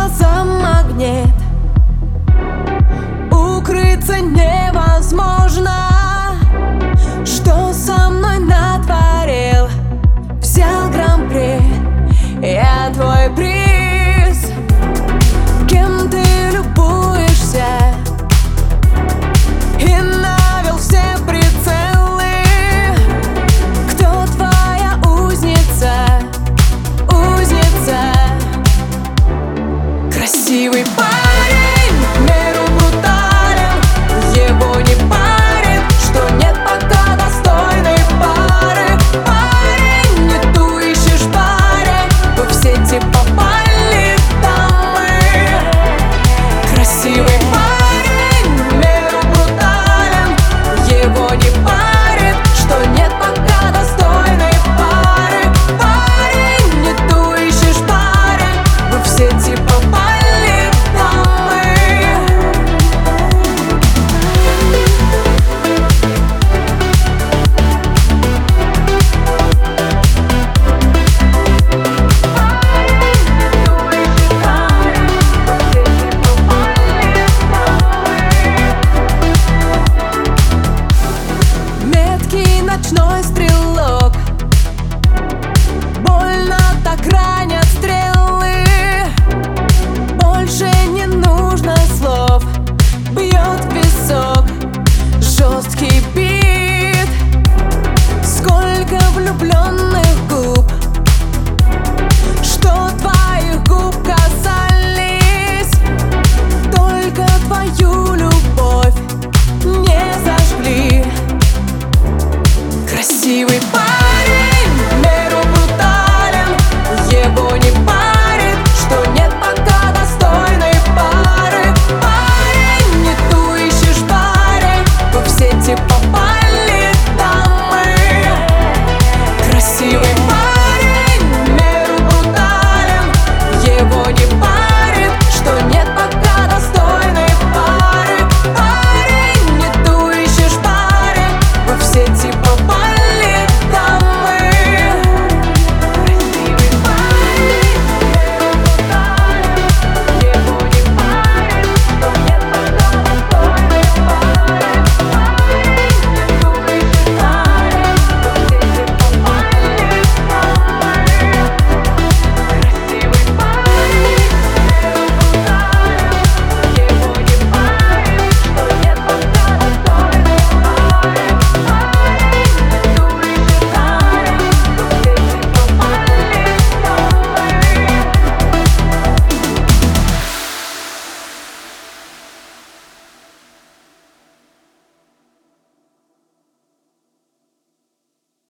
глаза магнит, укрыться невозможно. Что со мной натворил? Взял гран-при, я твой приз. Кем ты любуешься? И навел все прицелы. Кто твоя узница? Узница. Красивый парень, в меру брутален. Его не парит, что нет пока достойной пары. Парень, не ту ищешь паре, вы в сети попали, там мы. Красивый парень, в меру брутален. Его не парит, что нет пока достойной пары. Парень, не ту ищешь паре, вы в сети попали, там мы. Меткий ночной стрелок, больно так ранят стрелы. Больше не нужно слов, бьет в висок жесткий бит. Сколько влюбленных